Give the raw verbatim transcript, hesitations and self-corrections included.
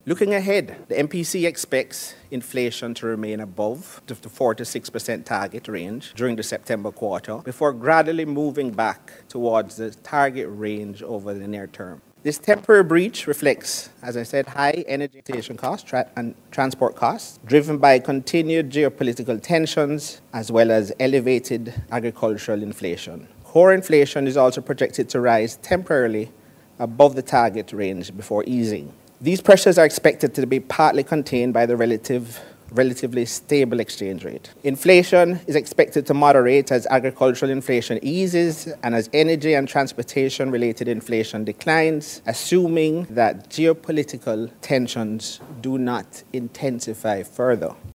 Looking ahead, the M P C expects inflation to remain above the four to six percent target range during the September quarter before gradually moving back towards the target range over the near term. This temporary breach reflects, as I said, high energy station costs tra- and transport costs, driven by continued geopolitical tensions as well as elevated agricultural inflation. Core inflation is also projected to rise temporarily above the target range before easing. These pressures are expected to be partly contained by the relative, relatively stable exchange rate. Inflation is expected to moderate as agricultural inflation eases and as energy and transportation-related inflation declines, assuming that geopolitical tensions do not intensify further.